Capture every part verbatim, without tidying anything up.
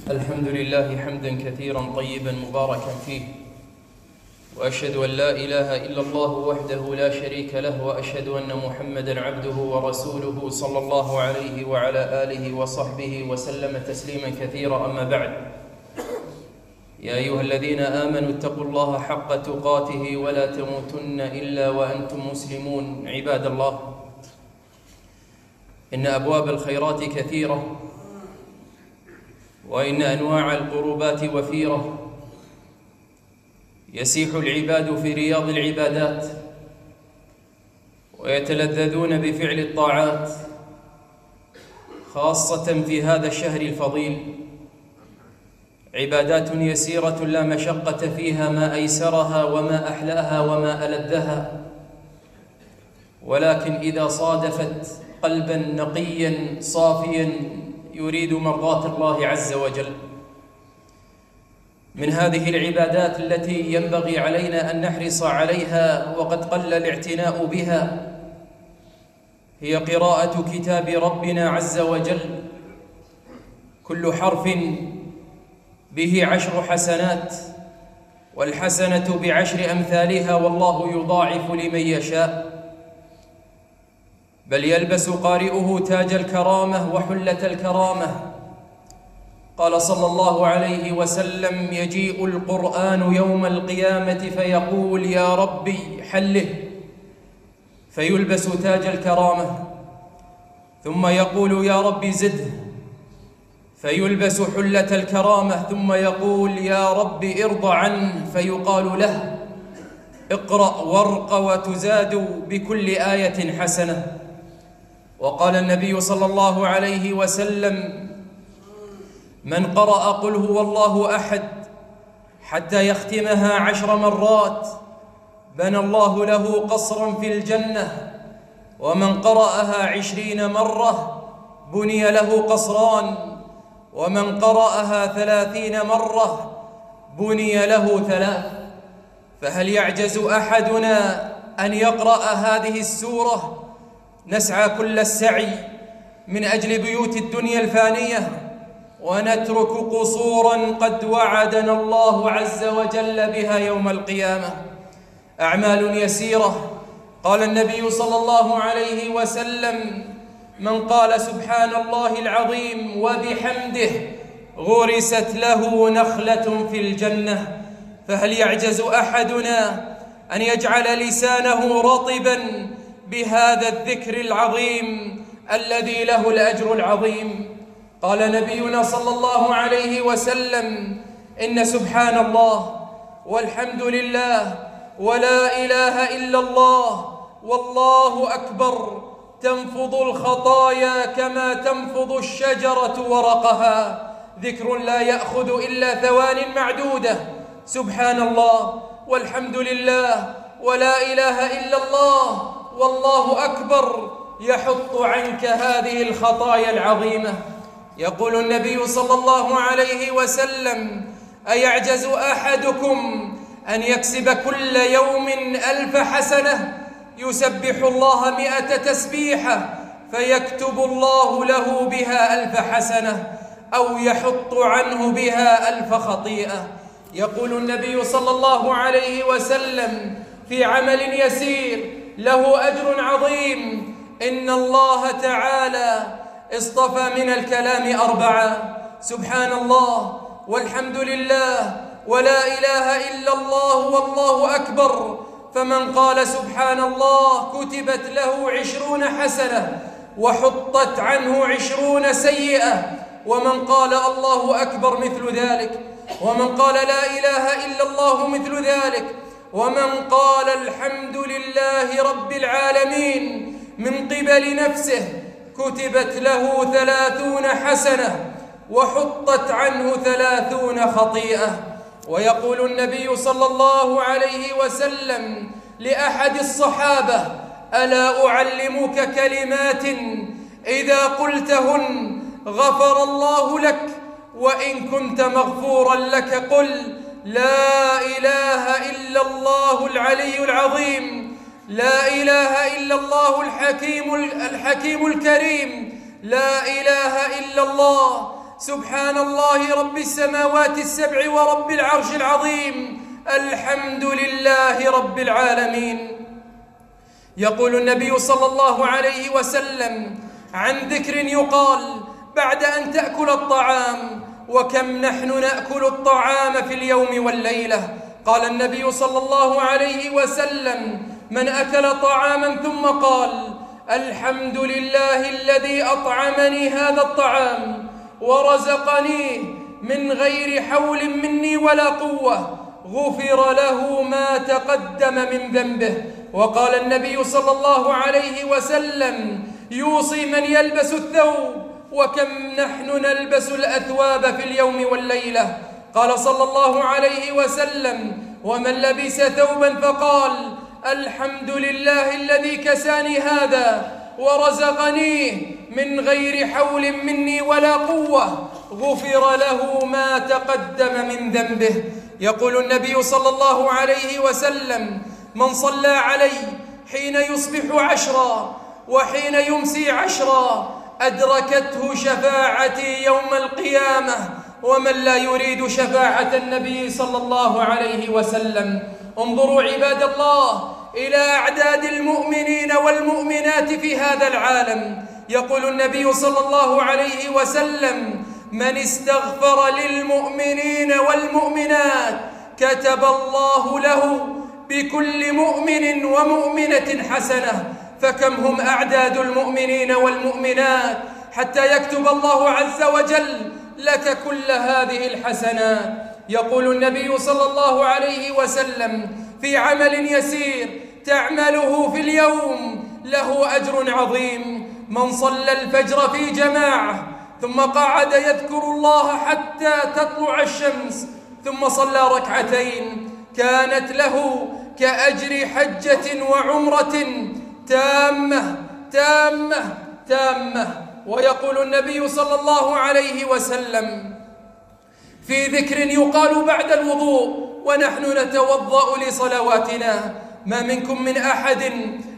الحمد لله حمدا كثيرا طيبا مباركا فيه، وأشهد أن لا إله إلا الله وحده لا شريك له، وأشهد أن محمدا عبده ورسوله صلى الله عليه وعلى آله وصحبه وسلم تسليما كثيرا. أما بعد، يا أيها الذين آمنوا اتقوا الله حق تقاته ولا تموتن إلا وأنتم مسلمون. عباد الله، إن أبواب الخيرات كثيرة، وإن أنواع القربات وفيرة، يسيح العباد في رياض العبادات ويتلذذون بفعل الطاعات، خاصة في هذا الشهر الفضيل. عبادات يسيرة لا مشقة فيها، ما أيسرها وما أحلاها وما ألذها، ولكن إذا صادفت قلبا نقيا صافيا يريد مرضاة الله عز وجل. من هذه العبادات التي ينبغي علينا أن نحرص عليها وقد قل الاعتناء بها هي قراءة كتاب ربنا عز وجل. كل حرف به عشر حسنات، والحسنة بعشر أمثالها، والله يضاعف لمن يشاء. بل يلبس قارئه تاج الكرامة وحلة الكرامة. قال صلى الله عليه وسلم: يجيء القرآن يوم القيامة فيقول: يا ربي حله، فيلبس تاج الكرامة، ثم يقول: يا ربي زده، فيلبس حلة الكرامة، ثم يقول: يا ربي ارض عنه، فيقال له: اقرأ وارق وتزاد بكل آية حسنة. وقال النبي صلى الله عليه وسلم: من قرأ قل هو الله أحد حتى يختمها عشر مرات بنى الله له قصرا في الجنة، ومن قرأها عشرين مرة بني له قصران، ومن قرأها ثلاثين مرة بني له ثلاث. فهل يعجز أحدنا أن يقرأ هذه السورة؟ نسعى كل السعي من أجل بيوت الدنيا الفانية، ونترك قصورا قد وعدنا الله عز وجل بها يوم القيامة. أعمال يسيرة. قال النبي صلى الله عليه وسلم: من قال سبحان الله العظيم وبحمده غرست له نخلة في الجنة. فهل يعجز أحدنا أن يجعل لسانه رطبا بهذا الذكر العظيم الذي له الأجر العظيم؟ قال نبينا صلى الله عليه وسلم: إن سبحان الله والحمد لله ولا إله إلا الله والله أكبر تنفض الخطايا كما تنفض الشجرة ورقها. ذكر لا يأخذ إلا ثوان معدودة. سبحان الله والحمد لله ولا إله إلا الله والله أكبر يحط عنك هذه الخطايا العظيمة. يقول النبي صلى الله عليه وسلم: أيعجز أحدكم أن يكسب كل يوم ألف حسنة؟ يسبح الله مئة تسبيحة فيكتب الله له بها ألف حسنة، أو يحط عنه بها ألف خطيئة. يقول النبي صلى الله عليه وسلم في عمل يسير له أجر عظيم: إن الله تعالى اصطفى من الكلام أربعة: سبحان الله والحمد لله ولا إله إلا الله والله أكبر. فمن قال سبحان الله كتبت له عشرون حسنة وحطت عنه عشرون سيئة، ومن قال الله أكبر مثل ذلك، ومن قال لا إله إلا الله مثل ذلك، ومن قال الحمد لله رب العالمين من قبل نفسه كتبت له ثلاثون حسنة وحطت عنه ثلاثون خطيئة. ويقول النبي صلى الله عليه وسلم لأحد الصحابة: ألا أعلمك كلمات إذا قلتهن غفر الله لك وإن كنت مغفورا لك؟ قل: لا إله إلا الله العلي العظيم، لا إله إلا الله الحكيم الحكيم الكريم، لا إله إلا الله سبحان الله رب السماوات السبع ورب العرش العظيم، الحمد لله رب العالمين. يقول النبي صلى الله عليه وسلم عن ذكر يقال بعد أن تأكل الطعام: وكم نحن نأكل الطعام في اليوم والليلة. قال النبي صلى الله عليه وسلم: من أكل طعاما ثم قال: الحمد لله الذي أطعمني هذا الطعام ورزقنيه من غير حول مني ولا قوة، غفر له ما تقدم من ذنبه. وقال النبي صلى الله عليه وسلم: يوصي من يلبس الثوب، وكم نحن نلبس الأثواب في اليوم والليلة. قال صلى الله عليه وسلم: ومن لبس ثوبا فقال: الحمد لله الذي كساني هذا ورزقنيه من غير حول مني ولا قوة، غفر له ما تقدم من ذنبه. يقول النبي صلى الله عليه وسلم: من صلى علي حين يصبح عشرا وحين يمسي عشرا أدركته شفاعتي يوم القيامة. ومن لا يريد شفاعة النبي صلى الله عليه وسلم. انظروا عباد الله إلى أعداد المؤمنين والمؤمنات في هذا العالم. يقول النبي صلى الله عليه وسلم: من استغفر للمؤمنين والمؤمنات كتب الله له بكل مؤمن ومؤمنة حسنة. فكم هم أعداد المؤمنين والمؤمنات حتى يكتب الله عز وجل لك كل هذه الحسنات. يقول النبي صلى الله عليه وسلم: في عمل يسير تعمله في اليوم له أجر عظيم. من صلى الفجر في جماعة ثم قعد يذكر الله حتى تطلع الشمس ثم صلى ركعتين كانت له كأجر حجة وعمرة تامة تامة تامة. ويقول النبي صلى الله عليه وسلم في ذكر يقال بعد الوضوء ونحن نتوضأ لصلواتنا: ما منكم من أحد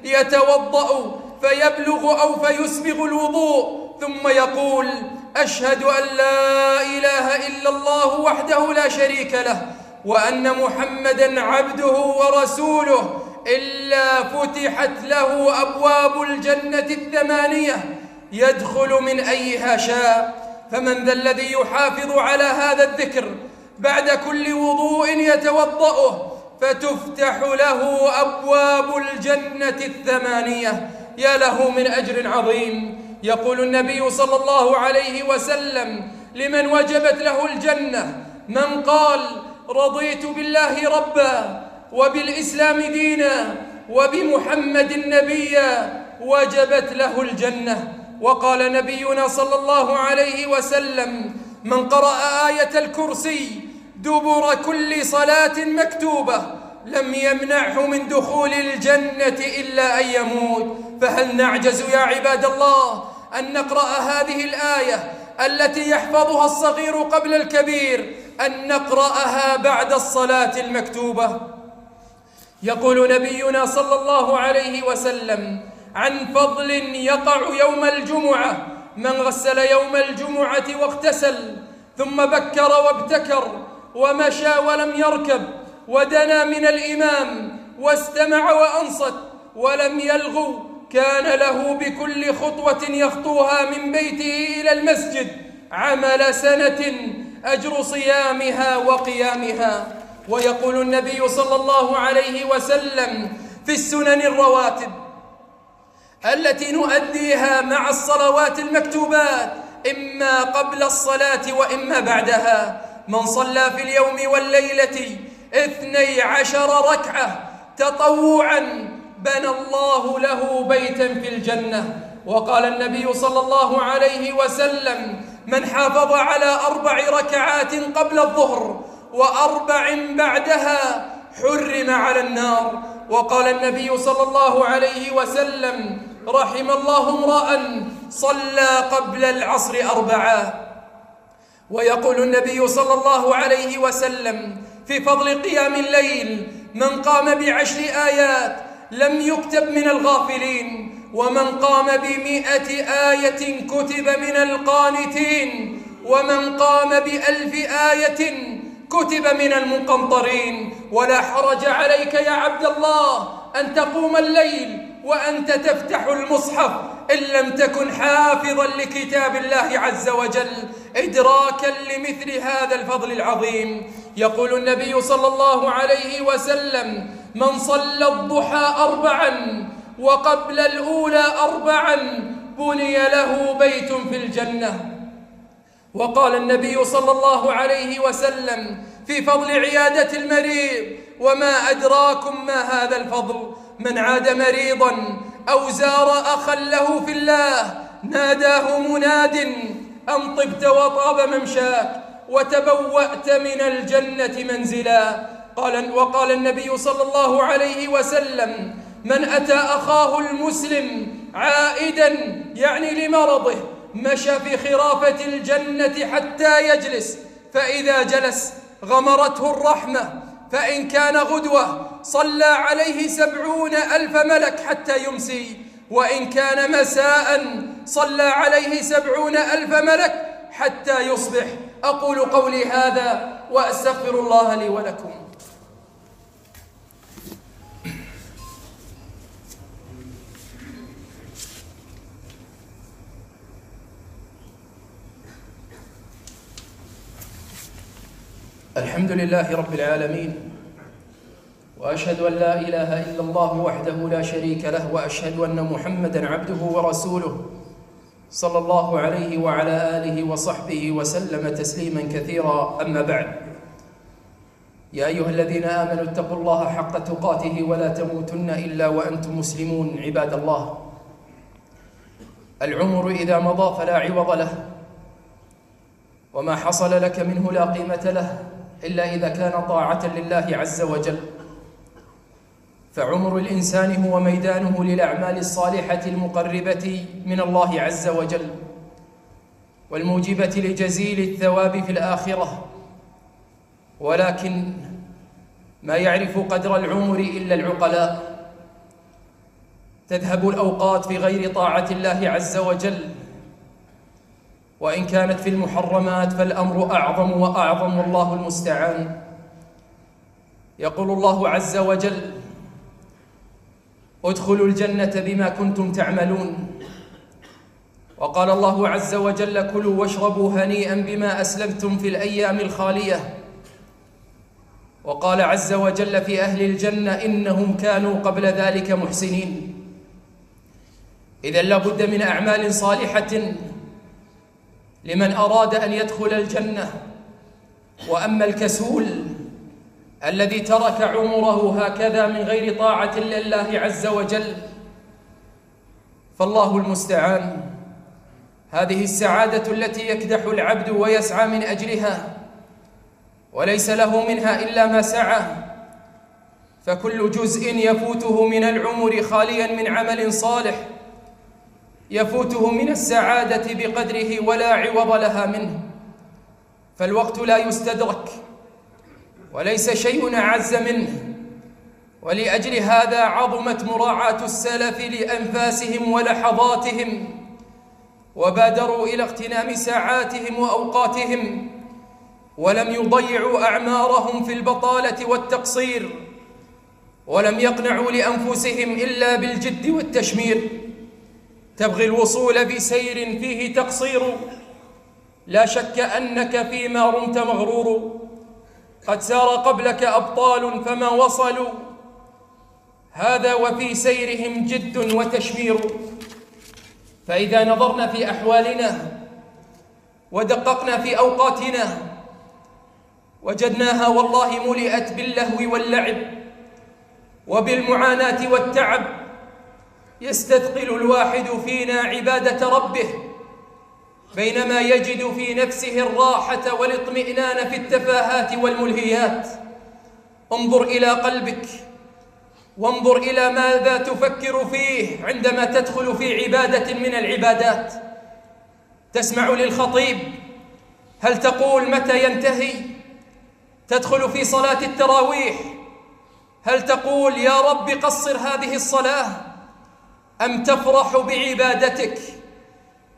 يتوضأ فيبلغ أو فيسبغ الوضوء ثم يقول: أشهد أن لا إله إلا الله وحده لا شريك له وأن محمدًا عبده ورسوله، إلا فتحت له أبواب الجنة الثمانية يدخل من أيها شاء. فمن ذا الذي يحافظ على هذا الذكر بعد كل وضوء يتوضأه فتفتح له أبواب الجنة الثمانية؟ يا له من أجر عظيم. يقول النبي صلى الله عليه وسلم لمن وجبت له الجنة: من قال رضيت بالله ربا وبالإسلام دينا وبمحمد نبيا وجبت له الجنة. وقال نبينا صلى الله عليه وسلم: من قرأ آية الكرسي دبر كل صلاة مكتوبة لم يمنعه من دخول الجنة إلا أن يموت. فهل نعجز يا عباد الله أن نقرأ هذه الآية التي يحفظها الصغير قبل الكبير، أن نقرأها بعد الصلاة المكتوبة؟ يقول نبينا صلى الله عليه وسلم عن فضل يقع يوم الجمعة: من غسل يوم الجمعة واغتسل ثم بكر وابتكر ومشى ولم يركب ودنا من الإمام واستمع وأنصت ولم يلغو، كان له بكل خطوة يخطوها من بيته إلى المسجد عمل سنة أجر صيامها وقيامها. ويقول النبي صلى الله عليه وسلم في السنن الرواتب التي نؤديها مع الصلوات المكتوبات إما قبل الصلاة وإما بعدها: من صلى في اليوم والليلة اثني عشر ركعة تطوعا بنى الله له بيتا في الجنة. وقال النبي صلى الله عليه وسلم: من حافظ على أربع ركعات قبل الظهر وأربع بعدها حرم على النار. وقال النبي صلى الله عليه وسلم: رحم الله امرأ صلى قبل العصر أربعا. ويقول النبي صلى الله عليه وسلم في فضل قيام الليل: من قام بعشر آيات لم يكتب من الغافلين، ومن قام بمئة آية كتب من القانتين، ومن قام بألف آية كتب من المقنطرين. ولا حرج عليك يا عبد الله أن تقوم الليل وأنت تفتح المصحف إن لم تكن حافظا لكتاب الله عز وجل إدراكا لمثل هذا الفضل العظيم. يقول النبي صلى الله عليه وسلم: من صلى الضحى أربعا وقبل الأولى أربعا بني له بيت في الجنة. وقال النبي صلى الله عليه وسلم في فضل عيادة المريض: وما أدراكم ما هذا الفضل، من عاد مريضا أو زار أخا له في الله ناداه مناد أن طبت وطاب ممشاك وتبوأت من الجنة منزلا. قال وقال النبي صلى الله عليه وسلم: من أتى أخاه المسلم عائدا يعني لمرضه مشى في خرافة الجنة حتى يجلس، فإذا جلس غمرته الرحمة، فإن كان غدوة صلى عليه سبعون ألف ملك حتى يمسي، وإن كان مساء صلى عليه سبعون ألف ملك حتى يصبح. أقول قولي هذا وأستغفر الله لي ولكم. الحمد لله رب العالمين، وأشهد أن لا إله إلا الله وحده لا شريك له، وأشهد أن محمدًا عبده ورسوله صلى الله عليه وعلى آله وصحبه وسلم تسليمًا كثيرا. أما بعد، يا أيها الذين آمنوا اتقوا الله حق تقاته ولا تموتن إلا وأنتم مسلمون. عباد الله، العمر إذا مضى فلا عوض له، وما حصل لك منه لا قيمة له إلا إذا كان طاعة لله عز وجل. فعمر الإنسان هو ميدانه للأعمال الصالحة المقربة من الله عز وجل، والموجبة لجزيل الثواب في الآخرة. ولكن ما يعرف قدر العمر إلا العقلاء. تذهب الأوقات في غير طاعة الله عز وجل، وإن كانت في المحرمات فالأمر أعظم وأعظم، والله المستعان. يقول الله عز وجل: ادخلوا الجنة بما كنتم تعملون. وقال الله عز وجل: كلوا واشربوا هنيئا بما أسلفتم في الأيام الخالية. وقال عز وجل في أهل الجنة: إنهم كانوا قبل ذلك محسنين. إذن لابد من أعمال صالحة لمن أراد أن يدخل الجنة. وأما الكسول الذي ترك عمره هكذا من غير طاعة لله عز وجل فالله المستعان. هذه السعادة التي يكدح العبد ويسعى من أجلها، وليس له منها إلا ما سعى، فكل جزء يفوته من العمر خاليا من عمل صالح يفوته من السعادة بقدره ولا عوض لها منه. فالوقت لا يستدرك، وليس شيء أعز منه. ولأجل هذا عظمت مراعاة السلف لأنفاسهم ولحظاتهم، وبادروا إلى اغتنام ساعاتهم وأوقاتهم، ولم يضيعوا أعمارهم في البطالة والتقصير، ولم يقنعوا لأنفسهم إلا بالجد والتشمير. تبغي الوصول بسير فيه تقصير، لا شك أنك فيما رمت مغرور. قد سار قبلك أبطال فما وصلوا، هذا وفي سيرهم جد وتشمير. فإذا نظرنا في أحوالنا ودققنا في أوقاتنا وجدناها والله ملئت باللهو واللعب وبالمعاناة والتعب. يستثقل الواحد فينا عبادة ربه بينما يجد في نفسه الراحة والاطمئنان في التفاهات والملهيات. انظر إلى قلبك، وانظر إلى ماذا تفكر فيه عندما تدخل في عبادة من العبادات. تسمع للخطيب، هل تقول متى ينتهي؟ تدخل في صلاة التراويح، هل تقول يا رب قصر هذه الصلاة؟ أم تفرح بعبادتك؟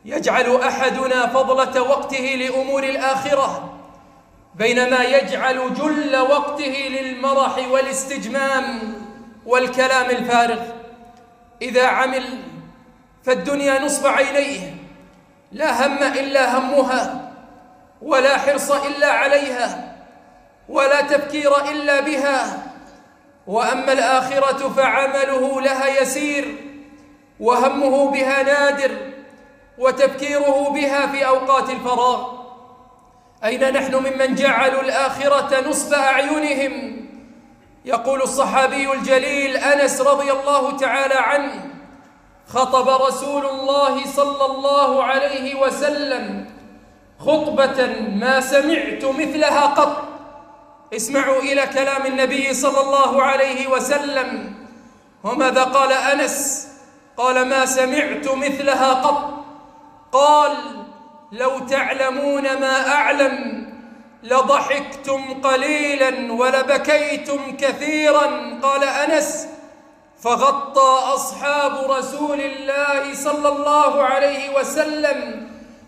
يجعل أحدنا فضلة وقته لأمور الآخرة بينما يجعل جل وقته للمرح والاستجمام والكلام الفارغ. إذا عمل فالدنيا نصب عينيه، لا هم إلا همها، ولا حرص إلا عليها، ولا تفكير إلا بها. وأما الآخرة فعمله لها يسير، وهمه بها نادر، وتفكيره بها في أوقات الفراغ. أين نحن ممن جعلوا الآخرة نصب أعينهم؟ يقول الصحابي الجليل أنس رضي الله تعالى عنه: خطب رسول الله صلى الله عليه وسلم خطبة ما سمعت مثلها قط. اسمعوا إلى كلام النبي صلى الله عليه وسلم. وماذا قال أنس؟ قال: ما سمعت مثلها قط. قال: لو تعلمون ما أعلم لضحكتم قليلا ولبكيتم كثيرا. قال أنس: فغطى أصحاب رسول الله صلى الله عليه وسلم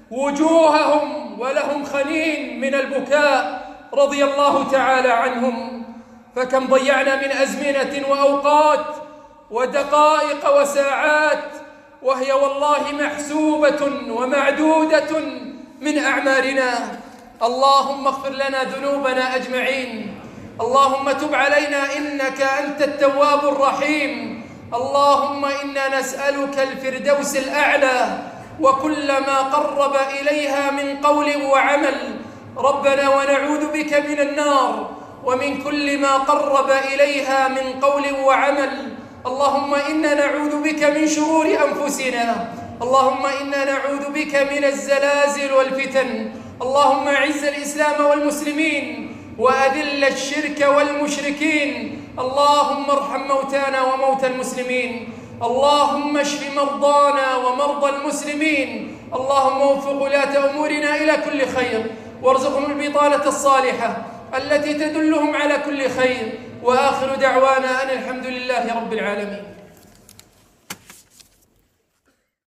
وجوههم ولهم خنين من البكاء رضي الله تعالى عنهم. فكم ضيعنا من أزمنة وأوقات ودقائق وساعات وهي والله محسوبة ومعدودة من أعمارنا. اللهم اغفر لنا ذنوبنا أجمعين، اللهم تب علينا إنك أنت التواب الرحيم. اللهم إنا نسألك الفردوس الأعلى وكل ما قرب إليها من قول وعمل ربنا، ونعوذ بك من النار ومن كل ما قرب إليها من قول وعمل. اللهم إنا نعوذ بك من شرور أنفسنا، اللهم إنا نعوذ بك من الزلازل والفتن. اللهم أعز الإسلام والمسلمين وأذل الشرك والمشركين. اللهم ارحم موتانا وموتى المسلمين. اللهم اشف مرضانا ومرضى المسلمين. اللهم وفق ولاة أمورنا إلى كل خير، وارزقهم البطانة الصالحة التي تدلهم على كل خير. وآخر دعوانا أن الحمد لله رب العالمين.